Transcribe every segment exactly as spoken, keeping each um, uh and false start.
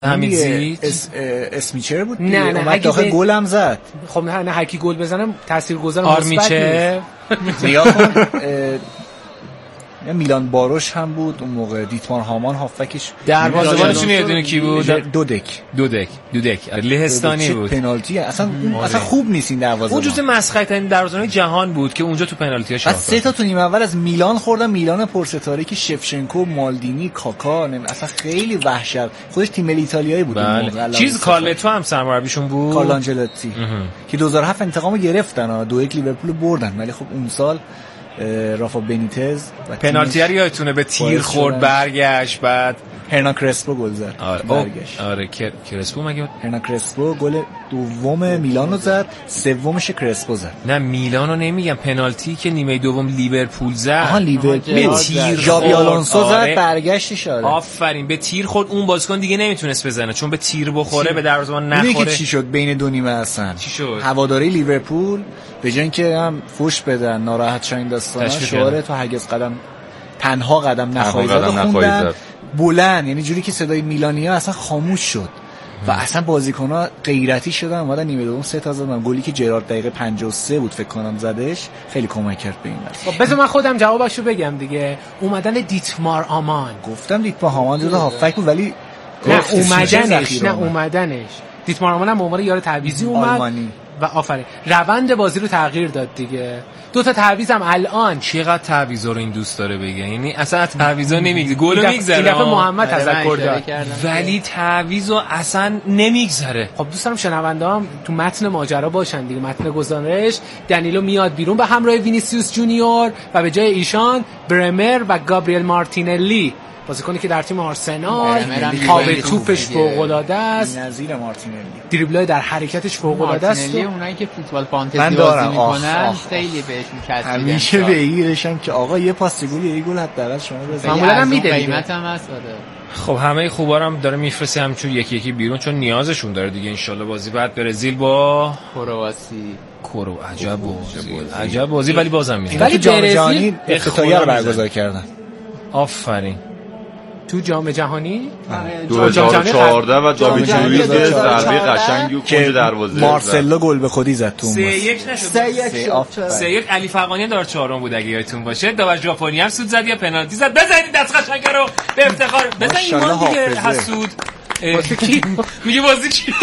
حمیدزی اس اسمیچر بود نه نه داخل گل هم زد. خب نه نه هر کی گل بزنه تاثیرگذار آرمیچه نگاه کن میلان باروش هم بود اون موقع، دیتمار هامان هافکش، دروازه‌بانشون میدونی کی بود؟ دودک دودک دودک لهستانی بود. پنالتی اصلا آره. اصلا خوب نیست این دروازه‌بان. اون جزء مسخره ترین دروازه‌بان جهان بود که اونجا تو پنالتی‌ها شاخ. سه تا تو نیمه اول از میلان خوردن، میلان پرستاره که شفچنکو، مالدینی، کاکا، اصلا خیلی وحشت. خودش تیم ملی ایتالیایی بود اون موقع. چیز کارلتو هم سرمربیشون بود. کارلو آنجلوتی که دو هزار و هفت انتقامو گرفتن، دو یک لیورپول بردن، ولی خب اون سال رافا بنیتز پنالتی رو یادتونه به تیر خورد برگشت، بعد هرنان کرسپو گل زد. آره برگشت. آره کرسپو مگه هرنان کرسپو گل دوم میلان رو زد، سومش کرسپو زد. نه میلانو نمیگم، پنالتی که نیمه دوم لیورپول زد. آها لیورپول به تیر ژاوی آلونسو زد، برگشتش. آره آفرین، به تیر خورد، اون بازیکن دیگه نمیتونست بزنه چون به تیر بخوره به دروازه‌بان نخوره. چی شد بین دو نیمه اصلا؟ چی شد؟ هواداری لیورپول به جای اینکه هم فوش بدن ناراحت شاین داستانا، شعار تو هرگز قدم تنها قدم نخواهی زد خوندن بلند، یعنی جوری که صدای میلانیا اصلا خاموش شد و اصلا بازیکن‌ها غیرتی شدن، اومدن نیمه دوم سه تا زدن. گلی که جرارد دقیقه پنجاه و سه بود فکر کنم زدش، خیلی کمک کرد به این قضیه. خب بذار من خودم جوابشو بگم دیگه. اومدن دیتمار آمان، گفتم دیتمار آمان جدا هافک بود ولی نه اومدنش نه اومدنش دیتمار آمان هم به عنوان یار تعویضی اومد آلمانی و آفرین روند بازی رو تغییر داد دیگه. دو تا تعویضم الان. چقدر تعویضا رو این دوست داره بگه، یعنی اصلا تعویضا نمیگذره، گل میگذره. این دفعه محمد تذکر داد ولی تعویضو اصلا نمیگذره. خب دوست دارم شنونده‌ام تو متن ماجرا باشن دیگه. متن گزارش دنیلو میاد بیرون به همراه وینیسیوس جونیور و به جای ایشان برمر و گابریل مارتینلی، بازیکنی که در تیم آرسنال قابل توپش فوق‌العاده است، نظیر مارتینلی، دریبل‌های در حرکتش فوق‌العاده است. مارتینلی اونایی که فوتبال فانتزی بازی میکنن خیلی بهشون چسبیدن. همیشه به ایرشم که آقا یه پاس گل یه گل حداقل شما بزنید، معمولا هم میده، قیمت هم هست. خب همه خوبا رو هم داره میفرسته همچون یکی یکی بیرون چون نیازشون داره دیگه. انشالله بازی بعد برزیل با کرواسی کرو عجب بازی عجب بازی ولی بازم میاد. ولی جام جهانی افتتاحیه رو برگزار کردن. آفرین. تو جام جهانی دو هزار و چهارده و جام جهانی که ضربه قشنگی و کنج دروازه مارسلو گل به خودی زد تو. سه یک نشد. سه یک سه یک علی فغانی دار چهارم بود اگه یادتون باشه. داور ژاپنی هم سود زد یا پنالتی زد. بزنید دست قشنگ رو به افتخار. بزن ایمان دیگه حسود. بازی کی؟ میگه بازی کی؟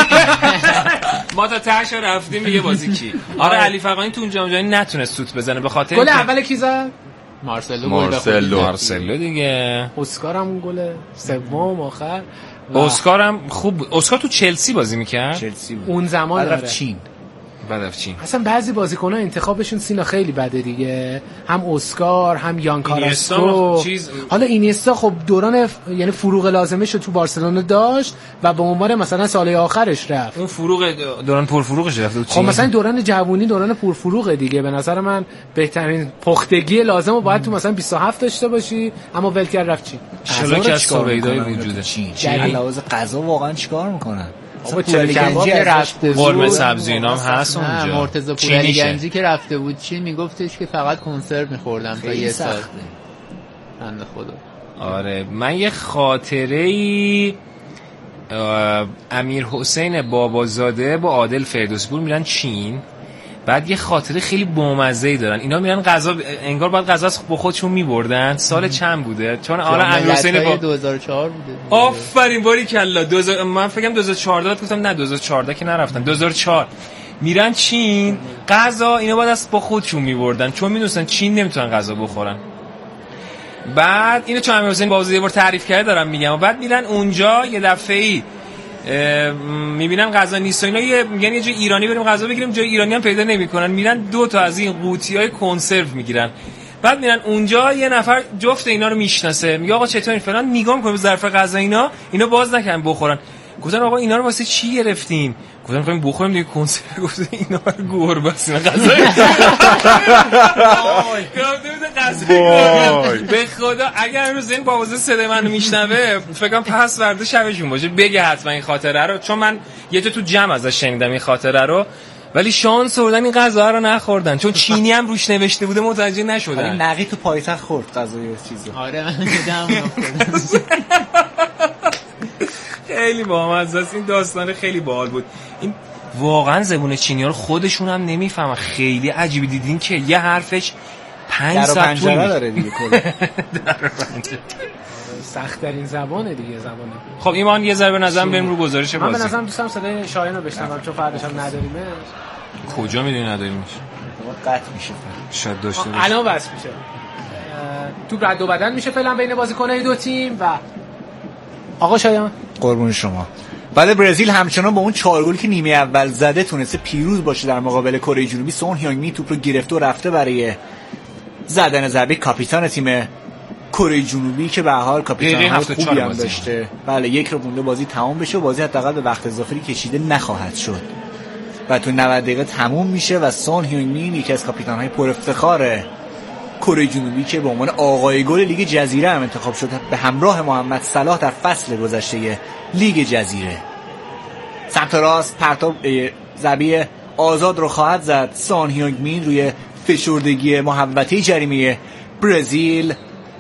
ما تا تهش رفتیم میگه بازی کی؟ آره علی فغانی تو اون جام جهانی نتونست سوت بزنه به خاطر گل اول کی زد؟ مارسلو. مارسلو مارسلو دیگه. اسکار هم اون گل سوم آخر. اسکار هم خوب. اسکار تو چلسی بازی میکرد. چلسی بود اون زمان. رفت چین. بعد رفت چین. اصلا بعضی بازیکن‌ها انتخابشون سینا خیلی بده دیگه. هم اسکار هم یان کاراسکو. چیز... حالا اینیستا خب دوران ف... یعنی فروغ لازمش رو تو بارسلونا داشت و به عنوان مثلا سال آخرش رفت. اون فروغ دوران پرفروغش رفت. خب مثلا دوران جوونی دوران پرفروغ دیگه. به نظر من بهترین پختگی لازم رو باید تو مثلا بیست و هفت داشته باشی، اما ول کرد رفت چین. انشالله که از سویدای وجوده. چین چه لحاظ غذا واقعا چیکار میکنن؟ بابا پولی گنجی رفته بود، قرمه سبزی اینا هم هست اونجا. مرتضی پولی گنجی که رفته بود چین میگفتش که فقط کنسرو میخوردم تا یه سال. بنده خدا. آره من یه خاطره‌ای امیر حسین بابازاده با عادل فردوسی‌پور میرن چین، بعد یه خاطره خیلی بامزه‌ای دارن. اینا میرن غذا انگار بعد غذا با خودشون میبردن. سال چند بوده؟ چون حالا امیر حسین با دو هزار و چهار بوده. آفرین باریکلا. دو هزار من فکرم دو هزار و چهارده گفتم نه دو هزار و چهارده که نرفتن. دو هزار و چهار میرن چین غذا اینا بعد از با خودشون میبردن چون میدونستن چین نمیتونن غذا بخورن. بعد اینو چون امیر حسین بازی یه بار تعریف کرده دارم میگم. و بعد میرن اونجا یه دفعه‌ای میبینن غذا نیست و اینا، یه میگن یه جای ایرانی بریم غذا بگیریم، جای ایرانی هم پیدا نمیکنن، میرن دو تا از این قوطیای کنسرو میگیرن. بعد میرن اونجا یه نفر جفت اینا رو میشناسه، میگه آقا چطورین فلان، نگاه میکنه به ظرف غذا اینا اینا باز نکنن بخورن. گفتن آقا اینا رو واسه چی گرفتین؟ گفتن می‌خوایم بخوریم دیگه کنسرو. گفتن اینا رو گربه است اینا غذا. وای به خدا اگر امروز این بابازه صدای منو میشنوه فکر کنم پس فردا شبشون باشه بگه حتما این خاطره رو، چون من یه جا تو جمع ازش شنیدم این خاطره رو، ولی شانس آوردن این غذا رو نخوردن چون چینی هم روش نوشته بوده متوجه نشدن. ولی نقی تو پایتخت خورد غذای چیزو. آره من دیدم. خیلی بامزه است این داستان، خیلی باحال بود. این واقعا زبون چینی‌ها رو خودشون هم نمیفهمن، خیلی عجیبی. دیدین که یه حرفش پنج ساعت طول داره دیگه کلا. سخت ترین زبانه دیگه زبانه. خب ایمان یه ذره به نظرم بریم رو گزارش بازی. من به نظرم دوستم صدای شایان رو بشنوم چون فرداش هم نداریمش. کجا میدونی نداریمش؟ قطع میشه. شاید داشته باشه. الان واسه میشه. تو رد و بدل میشه فعلا بین بازیکن‌های دو تیم و آقا شایان قربون شما. بعد برزیل همچنان با اون چهار گلی که نیمه اول زده تونسته پیروز باشه در مقابل کره جنوبی. سون هیونگ می توپ رو گرفته و رفته برای زدن ضربه. کاپیتان تیم کره جنوبی که به هر حال کاپیتان خوبی هم داشته. بله یک رو مونده بازی تمام بشه و بازی حداقل به وقت اضافی کشیده نخواهد شد و تو نود دقیقه تموم میشه و سون هیونگ می یکی از کاپیتان‌های پر افتخار کره جنوبی که به عنوان آقای گل لیگ جزیره هم انتخاب شد به همراه محمد صلاح در فصل گذشته لیگ جزیره. سمت راست پرتاب ضربه آزاد رو خواهد زد سون هیونگ مین روی فشردگی محوطه جریمه برزیل.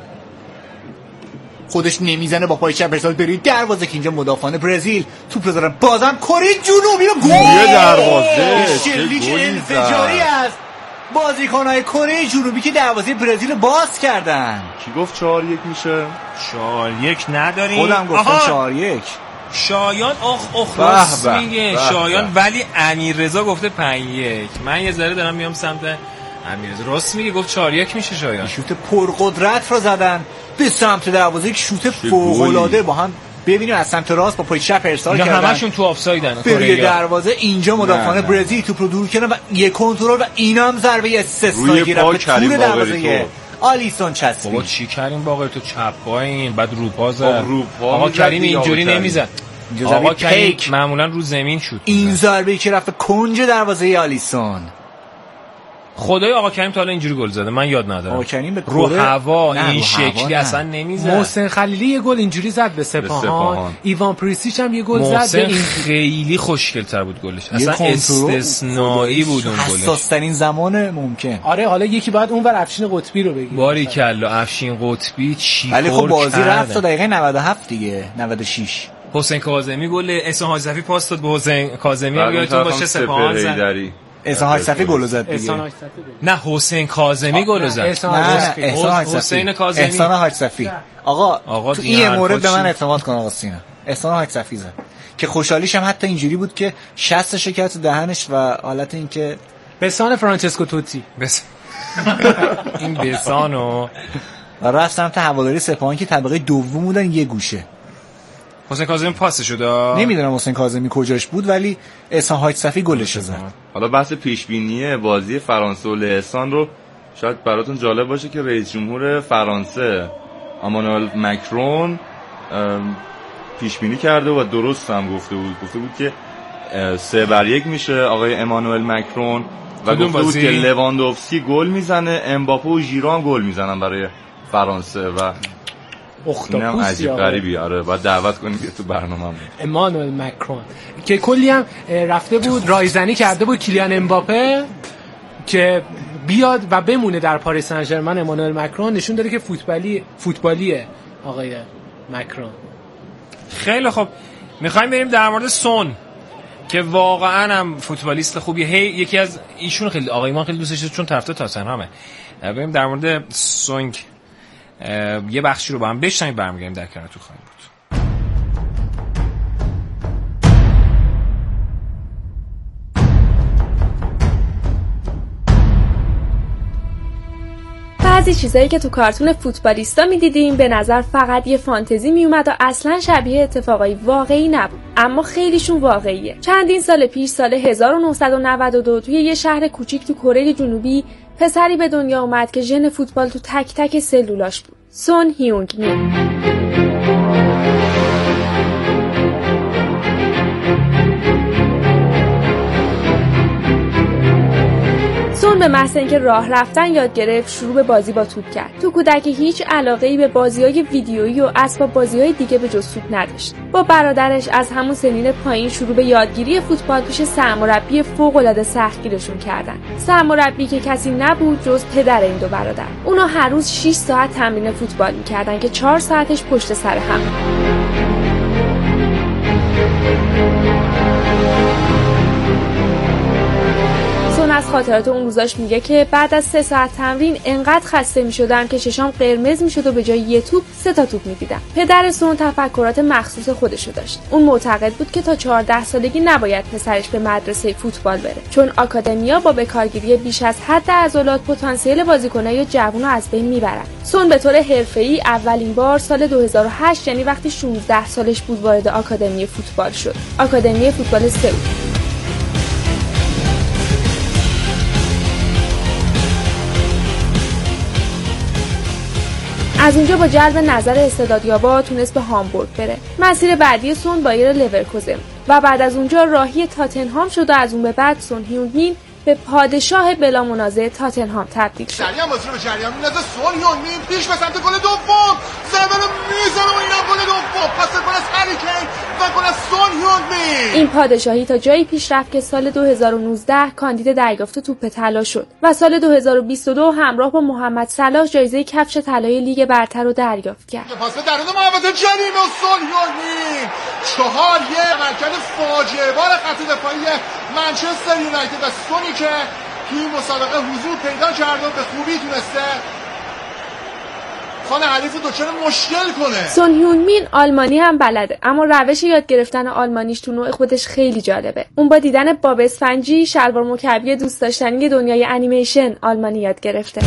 خودش نمیزنه با پای چپ ارسال بری دروازه که اینجا مدافعان برزیل توپ رو دارن. بازم کره جنوبی و گل دروازه شلیک انفجاری است بازیکن‌های کره جنوبی که دروازه برزیل باز کردن. کی گفت چهار یک میشه؟ چهار یک نداریم. خودم گفتم چهار یک. شایان اخ اخ راست میگه شایان، ولی امیررضا گفته پنج یک. من یه ذره دارم میام سمت امیررضا. راست میگه گفت چهار یک میشه شایان. شوت پرقدرت رو زدن به سمت دروازه، یک شوت فوق‌العاده با هم. ببینید از سمت راست با پای چپ ارسال کردن. همشون تو آفسایدن. کره دروازه اینجا مدافعان برزیل توپ رو دور کردن و یک کنترل و اینم ضربه استثنایی گرفت به تور دروازه آلیسون چسبید. بابا چی کریم باقر تو چپ پایین بعد رو پا زد. آقا کریم اینجوری نمیزد. آقا کریم معمولا رو زمین شد. این ضربه‌ای که رفت کنج دروازه آلیسون. خدای آقا کریم تا حالا اینجوری گل زده من یاد ندارم. آقا کریم به رو هوا این شکلی اصلا نمیزد. محسن خلیلی یه گل اینجوری زد به سپاهان. ایوان پریسیچ هم یه گل زد به این. خیلی خوشگل‌تر بود گلش. اصلا استثنایی بود اون گلش. حساس‌ترین زمان ممکن. آره حالا یکی بعد اونور افشین قطبی رو بگیم. باریکلا افشین قطبی چی کار کرد. ولی خب بازی رفت تا دقیقه نود و هفت دیگه نود و شش. حسین کاظمی گل احسان حاج صفی پاس داد به حسین کاظمی یادتون باشه سپاهان زد. احسان حاج صفی گل زد دیگه. نه حسین کاظمی گل زد. حسین کاظمی. احسان حاج صفی. آقا آقا تو این مورد به من اعتماد کن آقا سینا. احسان حاج صفی زد که خوشحالیش هم حتی اینجوری بود که شست شکر تو دهنش و حالت این که بسان فرانچسکو توتی بس این بسانو و رفت سمت هواداری سپاهان که طبقه دوم بودن یه گوشه. حسین کاظمی پاس شد. نمیدونم حسین کاظمی کجاش بود ولی احسان حاج صفی گلش زد. حالا بحث پیش بینی بازی فرانسه و لهستان رو شاید براتون جالب باشه که رئیس جمهور فرانسه امانوئل مکرون پیش بینی کرده و درست هم گفته بود. گفته بود که سه بر یک میشه آقای امانوئل مکرون و گفته بود که لواندوفسکی گل میزنه، امباپه و ژیرو هم گل میزنن برای فرانسه و اینم عجیب غریبی. آره باید دعوت کنید که تو برنامه‌مون امانوئل مکرون که کلی هم رفته بود رایزنی کرده بود کیلیان امباپه که بیاد و بمونه در پاریس سن ژرمن. امانوئل مکرون نشون داره که فوتبالی فوتبالیه آقای مکرون. خیلی خب میخوایم بریم در مورد سون که واقعا هم فوتبالیست خوبیه. هی یکی از ایشون خیلی آقای ما خیلی دوستش داشت چون طرفدار تاتنهامه. بریم در مورد سون یه بخشی رو با هم بشنویم برمیگردیم در کنارتون خواهیم بود. بعضی چیزایی که تو کارتون فوتبالیستا میدیدیم به نظر فقط یه فانتزی میومد و اصلا شبیه اتفاقای واقعی نبود، اما خیلیشون واقعیه. چندین سال پیش سال هزار و نهصد و نود و دو توی یه شهر کوچیک تو کره جنوبی پسری به دنیا اومد که ژن فوتبال تو تک تک سلولاش بود. سون هیونگ می. سون به محض اینکه راه رفتن یاد گرفت شروع به بازی با توپ کرد. تو کودکی هیچ علاقه‌ای به بازی‌های ویدیویی و اسباب بازی‌های دیگه به جز توپ نداشت. با برادرش از همون سنین پایین شروع به یادگیری فوتبال پیش سرمربی فوق‌العاده سختگیرشون کردن. سرمربی که کسی نبود جز پدر این دو برادر. اونا هر روز شش ساعت تمرین فوتبال می‌کردن که چهار ساعتش پشت سر هم. خاطرات اون روزاش میگه که بعد از سه ساعت تمرین انقدر خسته میشدم که چشام قرمز میشد و به جای یه توپ سه تا توپ میدیدم. پدر سون تفکرات مخصوص خودشو داشت. اون معتقد بود که تا چهارده سالگی نباید پسرش به مدرسه فوتبال بره، چون آکادمیا با بکارگیری بیش از حد عضلات پتانسیل بازیکنای جوون رو از بین میبرن. سون به طور حرفه‌ای اولین بار سال دو هزار و هشت یعنی وقتی شانزده سالش بود وارد آکادمی فوتبال شد. آکادمی فوتبال سئول. از اونجا با جلب نظر استعدادیابا تونست به هامبورگ بره. مسیر بعدی سون بایر لورکوزن و بعد از اونجا راهی تاتنهام شد و از اون به بعد سون هیونگ مین به پادشاه بلا منازع تاتنهام تبدیل شد. جریان بازی رو به جریان میندازه. سون هیونگ مین پیش به سمت گل دوم، ضربه رو میزنه و اینم گل دوم. پاس گل از هری کین و گل از سون هیونگ مین. این پادشاهی تا جایی پیش رفت که سال دو هزار و نوزده کاندید دریافت توپ طلا شد و سال دو هزار و بیست و دو همراه با محمد صلاح جایزه کفش طلای لیگ برتر رو دریافت کرد. پاس به درون محوطه جریمه و سون هیونگ مین چهار یک عملکرد فاجعه بار خط دفاعی منچستر یونایتد و سونی که توی مسابقه حضور پیدا کرد و به خوبی تونسته خانه حریف رو دچار مشکل کنه. سون هیونگ مین آلمانی هم بلده، اما روش یاد گرفتن آلمانیش تو نوع خودش خیلی جالبه. اون با دیدن باب اسفنجی شلوار مکعبی دوست داشتنی دنیای انیمیشن آلمانی یاد گرفته.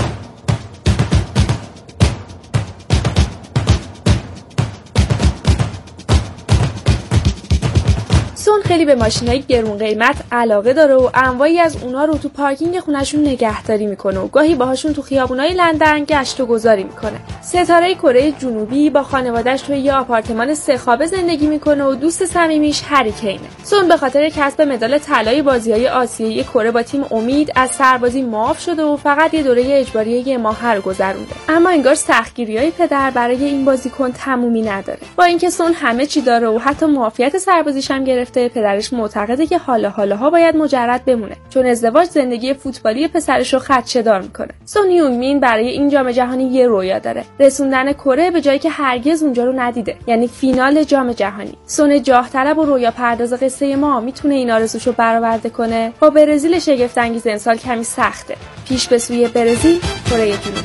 سون خیلی به ماشینای گرون قیمت علاقه داره و انواعی از اونها رو تو پارکینگ خونه‌شون نگهداری میکنه و گاهی باهاشون تو خیابونای لندن گشت و گذاری میکنه. ستاره کره جنوبی با خانواده‌اش توی یه آپارتمان سه خوابه زندگی میکنه و دوست صمیمیش هری کینه. سون به خاطر کسب مدال طلای بازی‌های آسیایی کره با تیم امید از سربازی معاف شده و فقط یه دوره اجباری یه ماه رو گذرونده. اما انگار سختگیری‌های پدر برای این بازیکن تمومی نداره. با اینکه سون همه چی داره و حتی معافیت سربازیش هم گرفته، پدرش معتقده که حالا حالاها باید مجرد بمونه، چون ازدواج زندگی فوتبالی پسرش رو خدشه‌دار میکنه. سون هیونگ مین برای این جام جهانی یه رویا داره، رسوندن کره به جایی که هرگز اونجا رو ندیده، یعنی فینال جام جهانی. سون جاه طلب و رویا پرداز قصه ما میتونه این آرزوشو برآورده کنه. با برزیل شگفت انگیز امسال کمی سخته. پیش به سوی برزیل، کره جنوبی.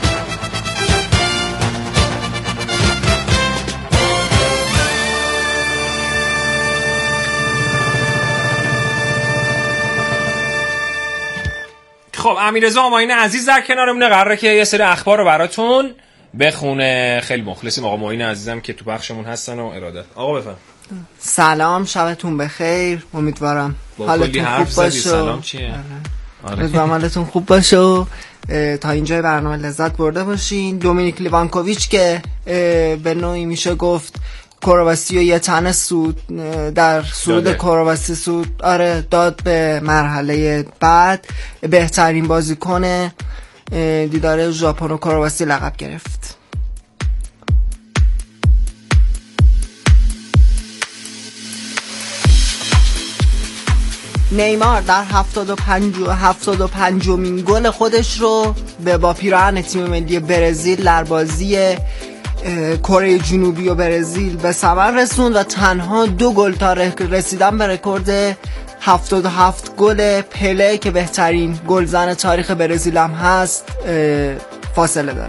خب امیررضا آماین عزیز در کنارمونه، قراره که یه سری اخبار رو براتون بخونه. خیلی مخلصیم آقا معین عزیزم که تو بخشمون هستن و ارادت. آقا بفرم. سلام، شبتون بخیر، امیدوارم حالتون خوب باشه. سلام چیه؟ امیدوارم حالتون خوب باشه و تا اینجای برنامه لذت برده باشین. دومینیک لیوانکوویچ که به نوعی میشه گفت کرواسی و یه تنه سود در سود کرواسی سود آره داد به مرحله بعد، بهترین بازیکن دیدار ژاپن و کرواسی لقب گرفت. نیمار در هفتاد و پنج و هفتاد و پنجمین گل خودش رو به با پیراهن تیم ملی برزیل در بازی کره جنوبی و برزیل به ثمر رسوند و تنها دو گل تا رسیدن به رکورد هفتاد و هفت گل پله که بهترین گلزن تاریخ برزیل هم هست فاصله داره.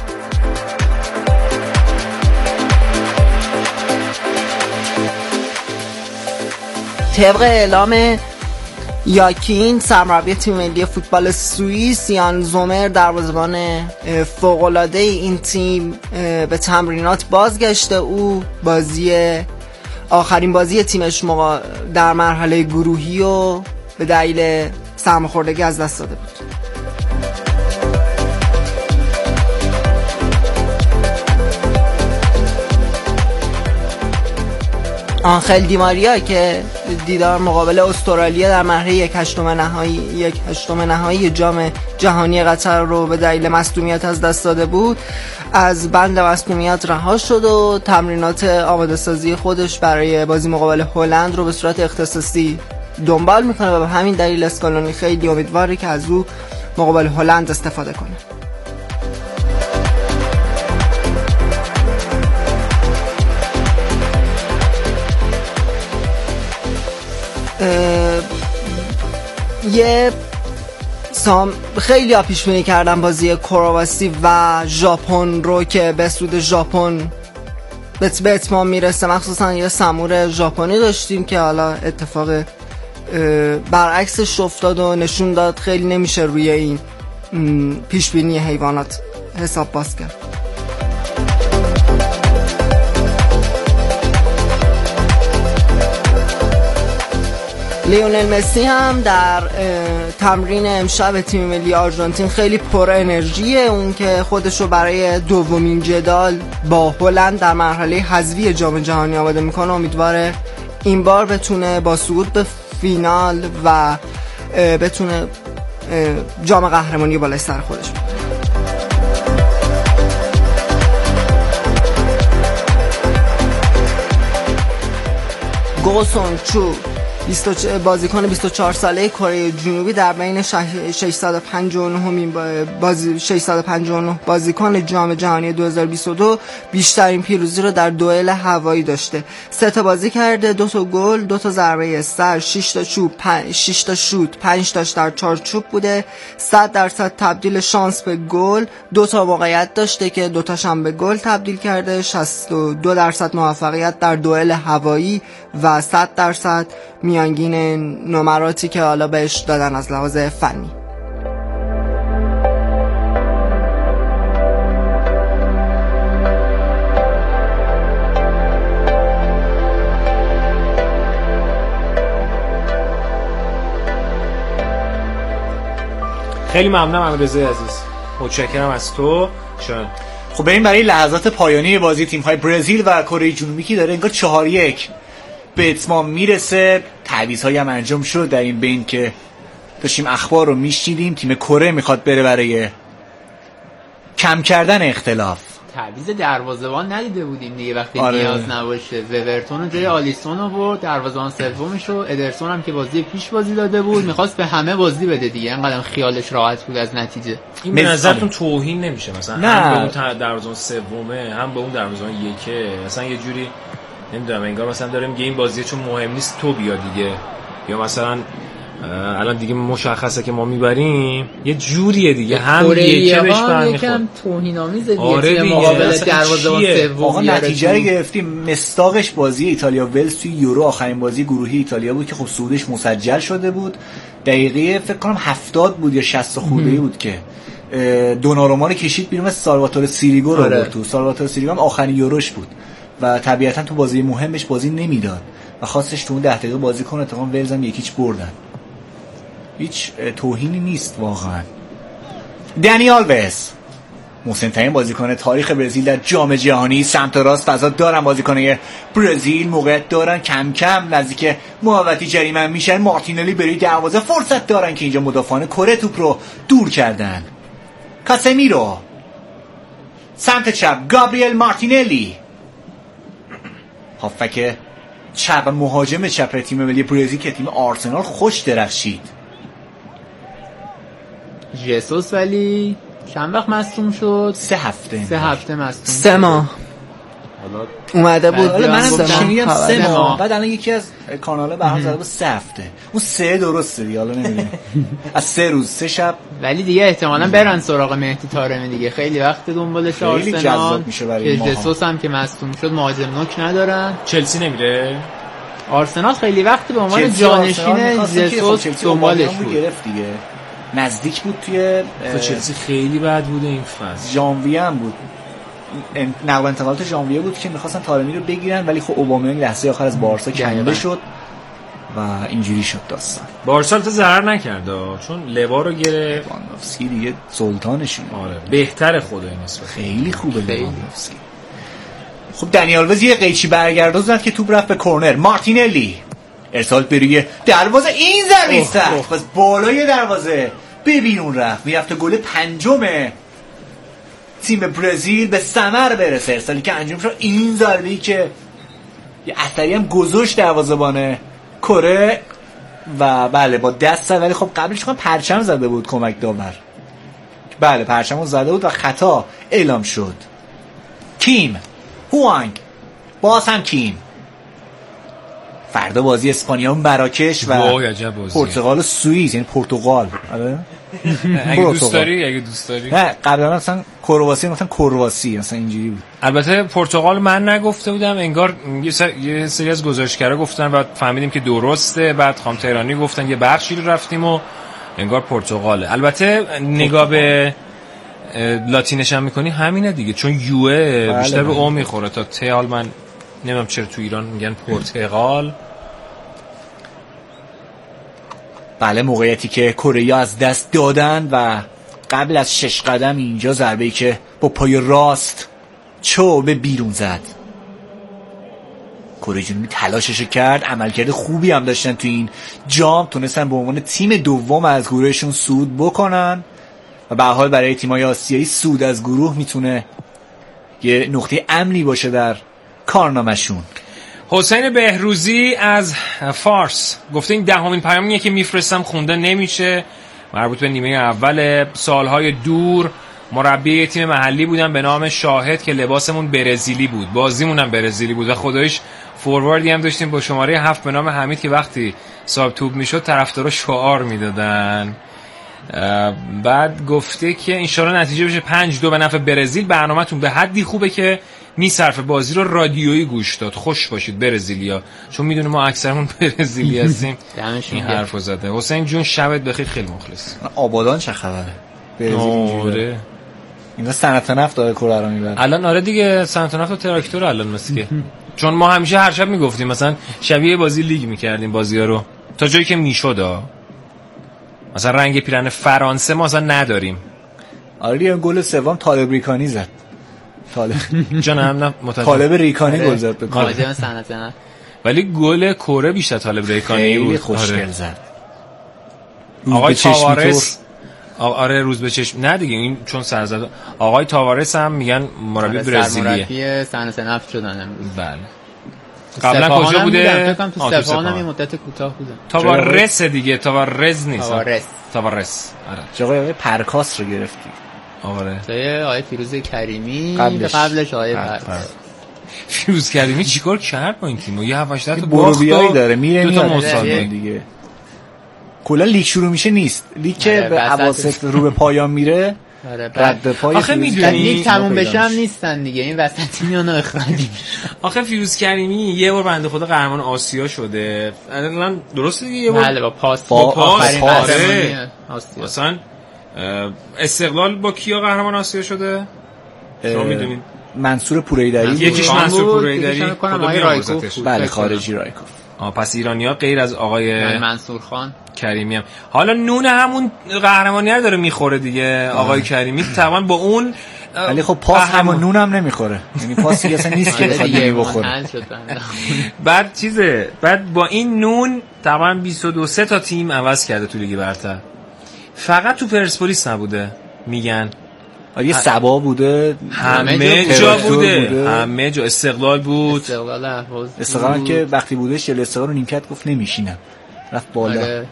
طبق اعلام یاکین سرمربی تیم ملی فوتبال سوئیس، یان زومر دروازه‌بان فوق‌العاده این تیم به تمرینات بازگشته. او بازی آخرین بازی تیمش در مرحله گروهی و به دلیل سرماخوردگی از دست داده بود. آنخل دیماریا که دیدار مقابل استرالیا در مرحله یک هشتم نهایی یک هشتم نهایی جام جهانی قطر رو به دلیل مصدومیت از دست داده بود، از بند مصدومیت رها شد و تمرینات آماده سازی خودش برای بازی مقابل هلند رو به صورت اختصاصی دنبال میکنه و به همین دلیل اسکالونی خیلی امیدواره که از او مقابل هلند استفاده کنه. یه سام خیلی ها پیش بینی کردن بازی کرواسی و ژاپن رو که به سود ژاپن به اتمام میرسه، مخصوصا یه سمور ژاپنی داشتیم که حالا اتفاق برعکسش افتاد و نشون داد خیلی نمیشه روی این پیش بینی حیوانات حساب باز کرد. لیونل مسی هم در تمرین امشب تیم ملی آرژانتین خیلی پر انرژیه، اون که خودشو برای دومین جدال با هلند در مرحله حذفی جام جهانی آماده میکنه. امیدواره این بار بتونه با صعود به فینال و بتونه جام قهرمانی بالای سر خودش بگیره. گو سون چو بازیکن بیست و چهار ساله کره جنوبی در بین ششصد و پنجاه و نه بازی ششصد و پنجاه و نه بازیکن جام جهانی دو هزار و بیست و دو بیشترین پیروزی رو در دوئل هوایی داشته. سه تا بازی کرده، دو تا گل، دو تا ضربه سر، شش تا چوب، شش تا شوت، پنج تاش در چارچوب بوده. صد درصد تبدیل شانس به گل، دو تا موقعیت داشته که دو تاش هم به گل تبدیل کرده. شصت و دو درصد موفقیت در دوئل هوایی و صد درصد میانگین نمراتی که حالا بهش دادن از لحاظ فنی. خیلی ممنونم امیررضا عزیز، متشکرم از تو. شاید خب بریم برای لحظات پایانی بازی تیم‌های برزیل و کره جنوبی که داره انگار چهار یک به اتمام میرسه. تعویض‌هایی هم انجام شد در این بین که داشتیم اخبار رو میشنیدیم. تیم کره میخواد بره برای کم کردن اختلاف. تعویض دروازه‌بان ندیده بودیم دیگه وقتی آره. نیاز نباشه. وورتون جای آلیسون آورد، دروازه‌بان سومش رو. ادرسون هم که بازی پیش بازی داده بود میخواست به همه بازی بده دیگه، انقدر خیالش راحت بود از نتیجه. این به نظرتون توهین نمیشه مثلا نه. هم به اون دروازه‌بان سومه هم به اون دروازه‌بان یکه، مثلا یه جوری نمیدونم انگار مثلا داره میگه این بازی چون مهم نیست تو بیا دیگه، یا مثلا الان دیگه مشخصه که ما میبریم یه جوریه دیگه، هم یکی بهش برمیخوره. یکم توهین‌آمیز دیگه آره تیم مقابل دروازه‌بان سوم. آقا نتیجه رو گرفتیم. مستاقش بازی ایتالیا ولز توی یورو آخرین بازی گروهی ایتالیا بود که خب صعودش مسجل شده بود. دقیقه فکر کنم هفتاد بود یا شصت خورده‌ای بود که دوناروما رو کشید بیرون، سالواتور سیریگو رو آورد تو. سالواتور سیریگو هم آخرین یوروش بود و طبیعتا تو بازی مهمش بازی نمیداد و خواستش تو اون ده دقیقه بازی کنه. اتفاقا ولز هم یکیچ بردن. هیچ توهینی نیست واقعا. دنی آلوز محسن‌ترین بازیکن تاریخ برزیل در جام جهانی، سمت راست فضا دارن بازیکنای برزیل، موقعیت دارن، کم کم نزدیک محوطه جریمه میشن. مارتینلی برای دروازه فرصت دارن که اینجا مدافعان کره توپ رو دور کردن. کاسمیرو سمت چپ، گابریل مارتینلی هافک چپ مهاجم چپ تیم ملی برزیل که تیم آرسنال خوش درخشید. ژسوس ولی چند وقت مصدوم شد؟ سه هفته سه هفته مصدوم سه ماه اومده بود. حالا منم شنیدم سه ماه، بعد الان یکی از کانال‌ها برام زده بود سه هفته. اون سه درسته دیگه، حالا نمیدونم از سه روز سه شب. ولی دیگه احتمالاً برن سراغ مهدی طارمی دیگه، خیلی وقت دنبالش آرسنال. که ژسوس هم که مصدوم شد مهاجم نوک ندارن. چلسی نمیره. آرسنال خیلی وقت به عنوان جانشین ژسوس دنبالش بود. گرفت دیگه. نزدیک بود توی چلسی خیلی بد بوده این فصل. ژانویه هم بود. نقل و انتقالات ژانویه بود که می‌خواستن طارمی رو بگیرن ولی خب اوبامیانگ لحظه آخر از بارسا کنده شد و اینجوری شد داستان. بارسا تا ضرر نکرد چون لوا رو گرفت. لواندوفسکی دیگه سلطانشون. آره بهتره خدای نسبت. خیلی خوبه لواندوفسکی. خب دنی آلوز یه قیچی برگردون زد که توپ رفت به کورنر. مارتینلی ارسال به روی دروازه، این ضربه سخت بس بالای دروازه ببین اون رفت میرفت. گل پنجم تیم برزیل به ثمر برسه. ارسالی که انجام شد، این ضربه‌ای که یه اثری هم گذاشت دروازه‌بان کره و بله با دست زد، ولی خب قبلش کنم پرچم زده بود کمک داور. بله پرچمو زده بود و خطا اعلام شد. کیم هوانگ باز هم کیم. فردا بازی اسپانیا و مراکش و پرتغال و سوئیس، یعنی پرتغال. آره اگه دوست داری اگه دوست داری نه قبلا مثلا کرواسی مثلا کرواسی مثلا اینجوری بود. البته پرتغال من نگفته بودم، انگار یه سری از گزارشگرا گفتن بعد فهمیدیم که درسته، بعد خام تهرانی گفتن یه بخشی رو رفتیم و انگار پرتغاله. البته نگاه به لاتینش هم میکنی همینه دیگه، چون یوه بیشتر به او میخوره تا ته. حال من نمیدونم چرا تو ایران میگن پرتغال. بله موقعیتی که کره از دست دادن و قبل از شش قدم اینجا ضربه‌ای که با پای راست چو به بیرون زد. کره جنوبی تلاشش کرد، عملکرد خوبی هم داشتن تو این جام، تونستن به عنوان تیم دوم از گروهشون صعود بکنن و به هر حال برای تیم‌های آسیایی صعود از گروه میتونه یه نقطه امنی باشه در کارنامه‌شون. حسین بهروزی از فارس گفته این دهمین پیامیه که میفرستم خونده نمیشه، مربوط به نیمه اول. سالهای دور مربی تیم محلی بودم به نام شاهد که لباسمون برزیلی بود، بازیمون هم برزیلی بود و خدایش فورواردی هم داشتیم با شماره هفت به نام حمید که وقتی صاحب توپ میشد طرفدارا شعار میدادن. بعد گفته که انشالله نتیجه بشه پنج دو به نفع برزیل. برنامه‌تون به حدی خوبه که میصرفه بازی رو رادیویی گوش داد. خوش باشید برزیلیا، چون میدونه ما اکثرمون برزیلی هستیم. این حرفو زده. حسین جون شبت بخیر، خیلی مخلص. آبادان چه خبره؟ آره اینا صنعت نفت داره کره رو میبره الان. آره دیگه صنعت نفت و تراکتور الان مثل که چون ما همیشه هر شب میگفتیم مثلا شبیه بازی لیگ میکردیم بازی‌ها رو تا جایی که میشد. مثلا رنگ پیرن فرانسه ما اصلا نداریم. آره یه گل سوم طالب ریکانی زد. طالب جانم نه متوجه. طالب ریکانی گل زد به مهاجم صنعت نفت، ولی گل کره بیشتر طالب ریکانی بود. خوشگل زد. آقای تاوارس آره روز به چشم نه دیگه این چون سر زد. آقای تاوارس هم میگن مربی برزیلیه، مربی صنعت نفت شدن امروز. بله قبلا کجا بوده؟ فکر کنم تو سپاهان هم یه مدت کوتاه بوده. تاوارس دیگه، تاوارز نیست. تاوارس تاوارس آره. جای آقای پرکاس رو گرفتی. آره جای آقای فیروز کریمی قبلش, قبلش آقای پرکاس. فیروز کریمی چیکار کرد با این تیم؟ یه هفت هشت تا بروبیایی داره میره میاد دیگه. کلا لیگ شروع میشه نیست. لیگ که به اواسط رو به پایان میره رد پای. آخه میدونی لیگ تموم بشه هم نیستن دیگه، این وسطی میانو اخراجی میشه. آخه فیروز کریمی یه بار بنده خدا قهرمان آسیا شده الان، درسته دیگه؟ یه بار بله با پاس با پاس آره. مثلا استقلال با کیا قهرمان آسیا شده؟ شما میدونید منصور پوریدری، یکیش منصور پوریدری خدا رایکوف. بله خارجی رایکوف. آه پس ایرانی‌ها غیر از آقای منصور خان کریمی هم حالا نون همون قهرمانی رو داره میخوره دیگه. آقای کریمی تقریبا با اون ولی خب پاس همون نون هم نمیخوره، یعنی پاس دیگه اصلا نیست که بخواد بخوره. بعد چیزه بعد با این نون تقریبا بیست و دو سه تا تیم عوض کرده تو لیگ برتر، فقط تو پرسپولیس نبوده میگن. یه سبا بوده، همه جا بوده. بوده همه جا. استقلال بود، استقلال اهواز استقلال که وقتی بودش یه استقلال رو نیمکت گفت نمیشینم رفت بالا.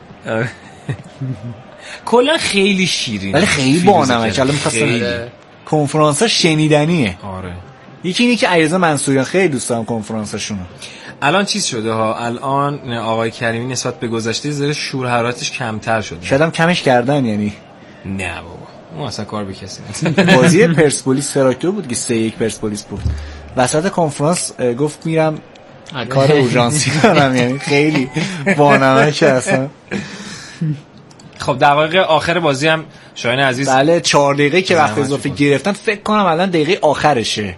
کلا خیلی شیرین ولی خیلی بانمک. الان می‌خواستم کنفرانس‌ها شنیدنیه. آره یکی اینی که علیرضا منصوریان خیلی دوست دارم کنفرانساشونو. الان چیز شده ها، الان آقای کریمی نسبت به گذشته ذره شور حرارتش کمتر شده. شاید هم کمش کردن یعنی. نه بابا اون اصلا کار به کسی نیست. بازی پرسپولیس تراکتور بود که سه یک پرسپولیس بود. وسط کنفرانس گفت میرم کار اورژانسی دارم، یعنی خیلی بانمک اصلا. خب دقایق آخر بازی هم شاهین عزیز بله چهار دقیقه که وقت اضافه گرفتن فکر کنم الان دقیقه آخرشه.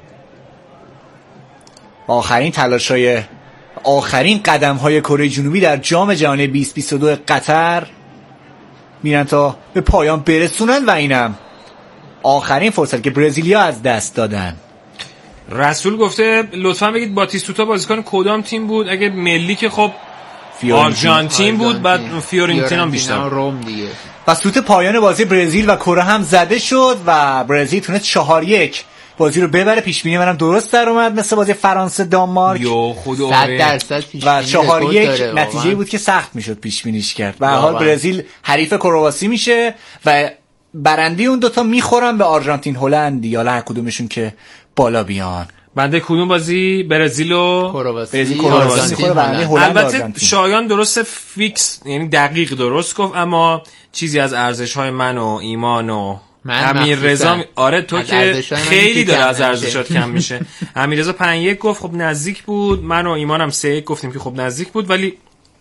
آخرین تلاش‌های آخرین قدم‌های کره جنوبی در جام جهانی بیست بیست و دو قطر میرن تا به پایان برسونن و اینم آخرین فرصت که برزیلیا از دست دادن. رسول گفته لطفاً بگید باتیستوتا بازیکن کدام تیم بود؟ اگه ملی که خب آرژانتین بود، بعد فیورنتینا بیشتر روم دیگه. و سوت پایان بازی برزیل و کره هم زده شد و برزیل تونست چهار یک بازی رو ببره. پیش بینی منم درست در اومد مثل بازی فرانسه دانمارک. یو خدا صد درصد پیش بینی و چهار یک نتیجه بود که سخت میشد پیش بینیش کرد. به هر حال برزیل حریف کرواسی میشه و برنده اون دوتا میخورن به آرژانتین هلند یا هر کدومشون که بالا بیان. بنده کدوم بازی؟ برزیل و کرواسی. البته شایان درست فیکس یعنی دقیق درست گفت، اما چیزی از ارزش های من و ایمان و امیر رضا می... آره تو که خیلی داره از ارزشات کم میشه. امیر رضا پنج یک گفت خب نزدیک بود، من و ایمانم سه یک گفتیم که خب نزدیک بود، ولی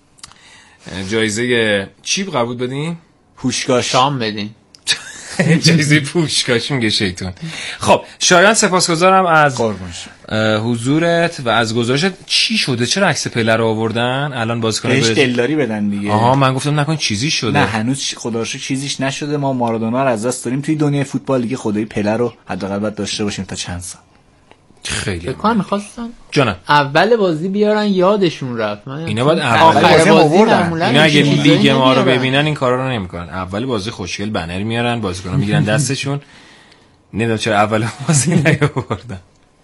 جایزه چی قبول بدین؟ پوشکاش شام بدین. جایزه پوشکاش میگه شیطون. خب شایان سپاسگزارم از حضورت و از گزارشت. چی شده؟ چرا عکس پله رو آوردن الان بازیکن بهش دلداری بدن دیگه؟ آها من گفتم نکن چیزی شده. نه هنوز خدا رو شکر چیزیش نشده. ما مارادونا رو از دست داریم توی دنیای فوتبال دیگه، خدای پله رو حداقل باید داشته باشیم تا چند سال. خیلی فکر کنم می‌خواستن جانم اول بازی بیارن یادشون رفت. اینا باید اول بازی آوردن. اینا اگه لیگ ما رو ببینن این کارا رو نمی‌کنن. اول بازی خوشگل بنر میارن، بازیکن‌ها میگیرن دستشون. نمیدونم چرا اول بازی نیاوردن.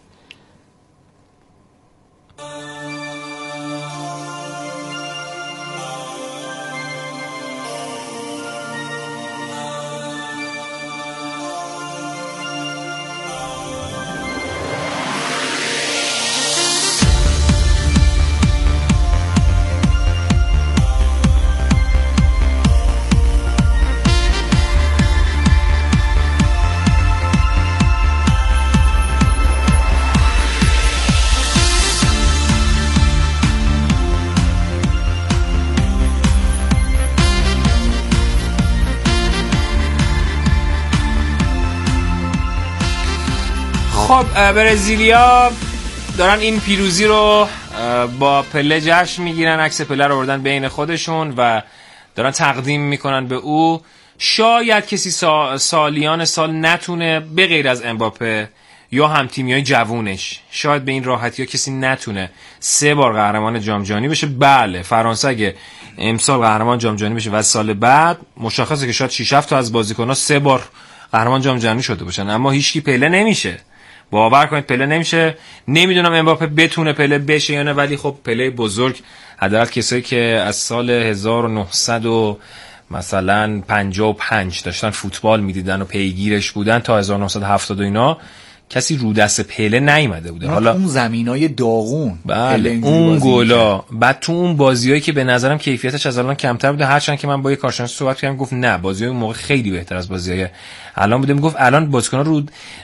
خب برزیلیا دارن این پیروزی رو با پله جشن میگیرن، عکس پله رو آوردن بین خودشون و دارن تقدیم میکنن به او. شاید کسی سا سالیان سال نتونه به غیر از امباپه یا هم تیمیای جوونش، شاید به این راحتی ها کسی نتونه سه بار قهرمان جام جهانی بشه. بله فرانسه اگه امسال قهرمان جام جهانی بشه و سال بعد مشخصه که شاید شش هفت تا از بازیکن‌ها سه بار قهرمان جام جهانی شده باشن، اما هیچکی پله نمیشه. باور کنید پله نمیشه. نمیدونم امباپه بتونه پله بشه یا نه، ولی خب پله بزرگ حداقل کسایی که از سال هزار و نهصد و مثلا پنجاه و پنج داشتن فوتبال میدیدن و پیگیرش بودن تا هزار و نهصد و هفتاد و اینا، کسی رو دست پله نیومده بوده. حالا اون زمینای داغون، بله اون گلا، بعد تو اون بازیایی که به نظرم کیفیتش از الان کمتر بوده، هرچند که من با یه کارشناس صحبت کردم گفت نه بازیای اون موقع خیلی بهتر از بازیای الان بوده. میگفت الان بازیکن‌ها رو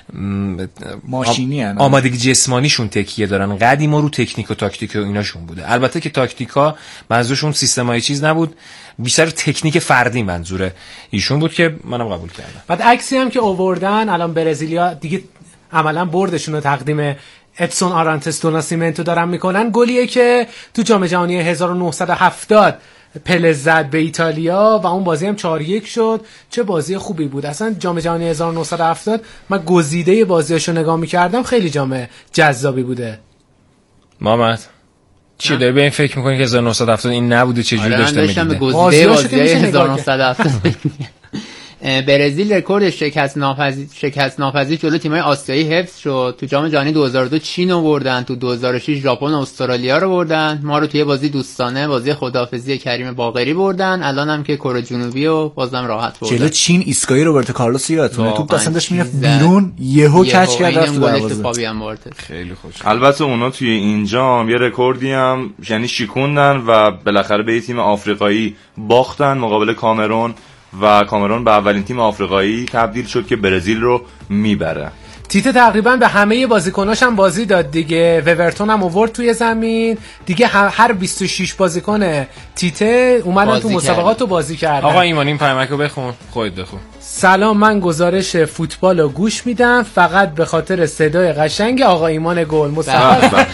ماشینی ان آمادگی جسمانیشون تکیه دارن، قدیما رو تکنیک و تاکتیک و ایناشون بوده. البته که تاکتیکا منظورشون سیستمای چیز نبود، بیشتر تکنیک فردی منظور ایشون بود که منم قبول کردم. بعد عکسی هم که آوردن الان برزیلیا دیگه عملا بردشون رو تقدیم ادسون آرانتس دو ناسیمنتو دارن میکنن. گلیه که تو جام جهانی هزار و نهصد و هفتاد پله زد به ایتالیا و اون بازی هم چهار یک شد. چه بازی خوبی بود. اصلا جام جهانی هزار و نهصد و هفتاد من گزیده بازیاشو نگاه میکردم، خیلی جام جذابی بوده. محمد چی داری به این فکر میکنی که هزار و نهصد و هفتاد این نبوده؟ چه جوری داشته میدیده؟ به گزیده بازی هزار و نهصد و هفتاد برزیل رکورد شکست ناپذیر شکست ناپذیر جلوی تیم‌های آسیایی حفظ شد. تو جام جهانی دو هزار و دو چین رو بردن، تو دو هزار و شش ژاپن و استرالیا رو بردن. ما رو توی بازی دوستانه بازی خداحافظی کریم باقری بردن. الان هم که کره جنوبی و بازم راحت بردن. جلو چین ایسکای روبرتو کارلوس یادتونه توپ اصلا داشت میرفت بیرون، یهو کچ کرد رفت دروازه. خیلی خوش. البته اونا توی این جام یه رکوردی هم یعنی شکوندن و بالاخره به تیم آفریقایی باختن مقابل کامرون و کامرون به اولین تیم آفریقایی تبدیل شد که برزیل رو میبره. تیته تقریبا به همه بازیکناش هم بازی داد دیگه. وورتون هم آورد توی زمین دیگه. هر بیست و شش بازیکن تیته اومدن تو مسابقات رو بازی کردن. آقا ایمان این پیامکو بخون، خودت بخون. سلام، من گزارش فوتبال رو گوش میدم فقط به خاطر صدای قشنگ آقا ایمان گل. مصطفی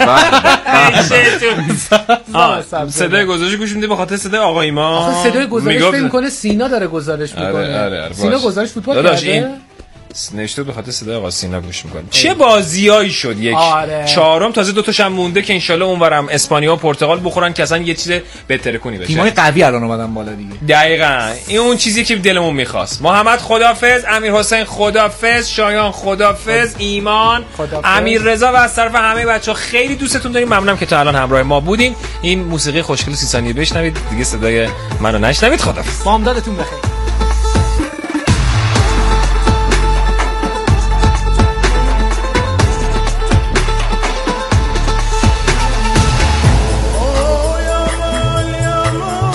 صدای گزارش گوش میده به خاطر صدای آقا ایمان. آخه صدای گزارش فکر میکنه سینا داره گزارش میکنه. سینا گزارش فوتبال کرده. نوشته به خاطر صدای آقا سینا گوش میکنه. چه بازیایی شد. یک آره. چهارم تازه دو تاش هم مونده که انشالله اونورم اسپانیا و پرتغال بخورن که اصلا یه چیز بهتر کنی بشه. تیمای قوی الان اومدن بالا دیگه. دقیقاً این اون چیزی که دلمون میخواست. محمد خدافظ، امیر حسین خدافظ، شایان خدافظ، ایمان خدافظ. امیر رضا و از طرف همه بچه‌ها خیلی دوستتون داریم. ممنونم که تا الان همراه ما بودین. این موسیقی خوشگل سی ثانیه بشنوید دیگه، صدای منو نشنوید. خدافظ. بامدادتون بخیر.